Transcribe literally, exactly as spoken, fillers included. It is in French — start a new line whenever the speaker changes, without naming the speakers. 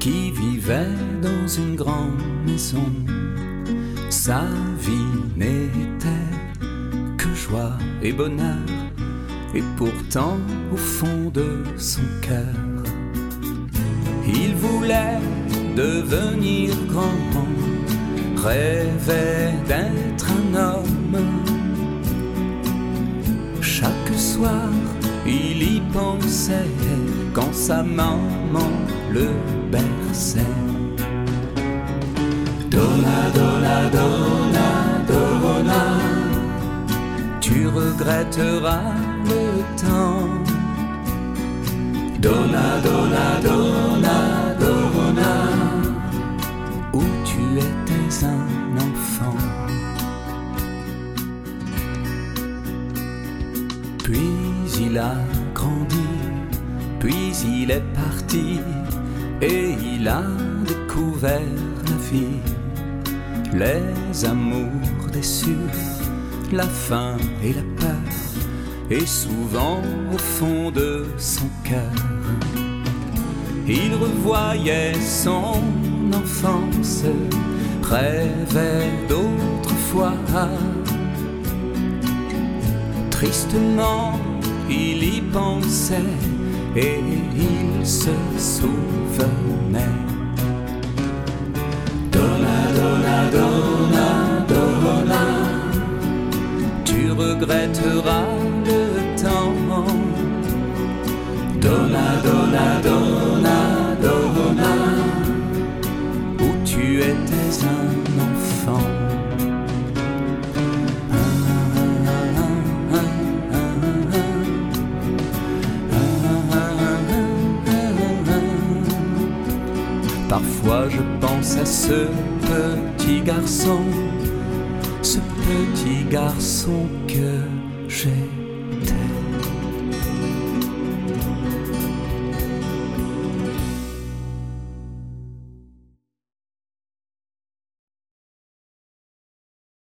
qui vivait dans une grande maison. Sa vie n'était que joie et bonheur, et pourtant au fond de son cœur, il voulait devenir grand, rêvait d'être un homme. Chaque soir, il y pensait quand sa maman le berçait. Donna, donna, donna, donna, tu regretteras le temps. Donna, donna, donna, donna, où tu étais un enfant. Puis il a grandi, puis il est parti, et il a découvert la vie, les amours déçus, la faim et la peur, et souvent au fond de son cœur, il revoyait son enfance, rêvait d'autrefois. Tristement, il y pensait et il se souvenait. Donna, donna, donna, donna, tu regretteras le temps. Donna, donna, donna, donna, où tu étais un enfant. Parfois je pense à ce petit garçon, ce petit garçon que j'ai